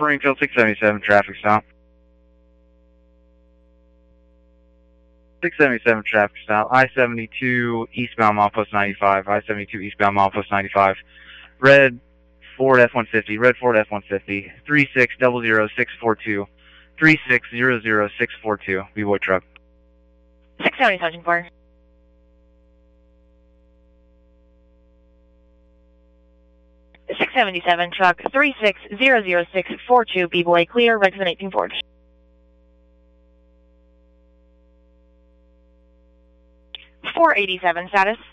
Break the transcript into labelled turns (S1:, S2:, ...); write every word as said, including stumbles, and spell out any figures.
S1: Springfield six seventy-seven, traffic stop. six seventy-seven traffic stop, I seventy-two eastbound milepost ninety-five, I seventy-two eastbound milepost ninety-five. Red Ford F one fifty, red Ford F one fifty, three six zero zero six four two, three six zero zero six four two, B-Boy truck.
S2: six seventy, Sergeant four. six seventy-seven truck, three six zero zero six four two, B-Boy, clear, Rexon eighteen Ford. four eighty-seven status.